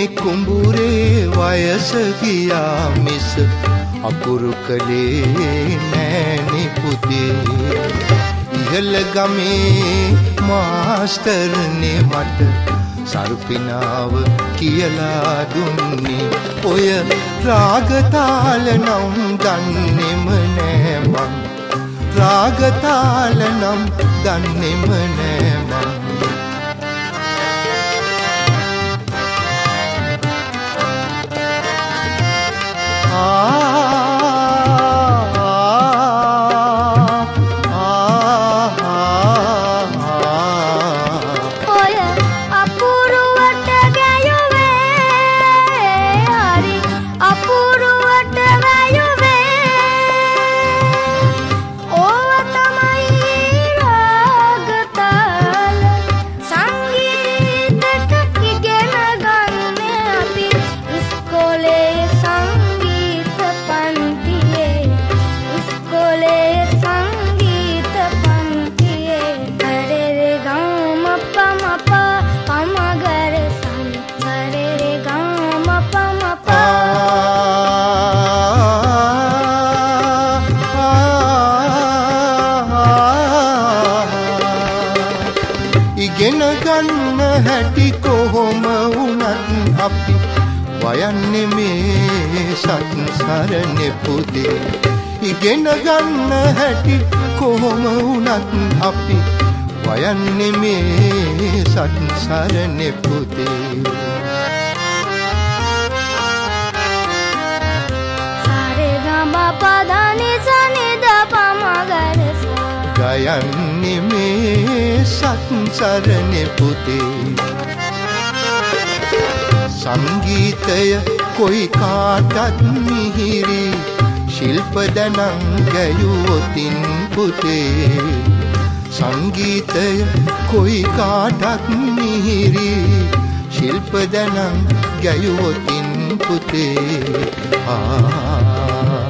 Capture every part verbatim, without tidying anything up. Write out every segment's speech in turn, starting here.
කුඹුරේ වයස ගියා මිස අකුරු කලේ නෑනේ පුතේ. ඉහළ ගමේ මාස්ටර්නේ මට සරුපිනාව කියලා දුන්නේ. ඔය රාගතාල නම් දන්නේම නෑ මං. රාගතාල නම් දන්නේම නෑ මං. ඉගෙන ගන්න හැටි කොහොම වුණත් අපි වයන්නේ මේ සංසාරනේ පුතේ. ඉගෙන ගන්න හැටි කොහොම වුණත් අපි වයන්නේ මේ සංසාරනේ පුතේ. සාරේ ගම පදනි සනිද පමගරස ගයන්නේ මේ සංසාරනේ පුතේ. සංගීතය කොයි කාටත් මිහිරි ශිල්ප දනං ගැයුවොතින් පුතේ. සංගීතය කොයි කාටත් මිහිරි ශිල්ප දනං ගැයුවොතින් පුතේ. ආ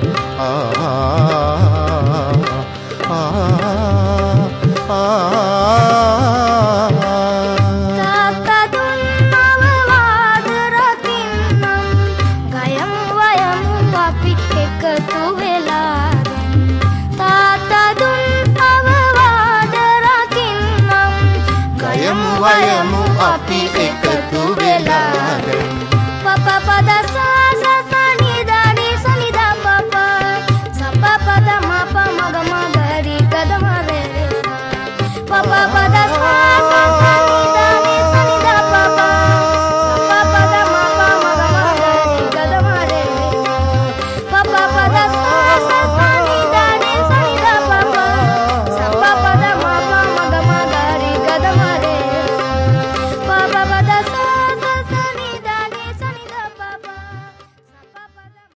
තාත්තා දුන්නව වාද රකින්නම් ගයමු වයමු අපි එකතු වෙලා. තාත්තා දුන්නව වාද රකින්නම් ගයමු වයමු අපි එකතු වෙලා. පප පද සස සනිදනි සනිදා පප සප පද මප මග මගරි ගද මරේ පප පද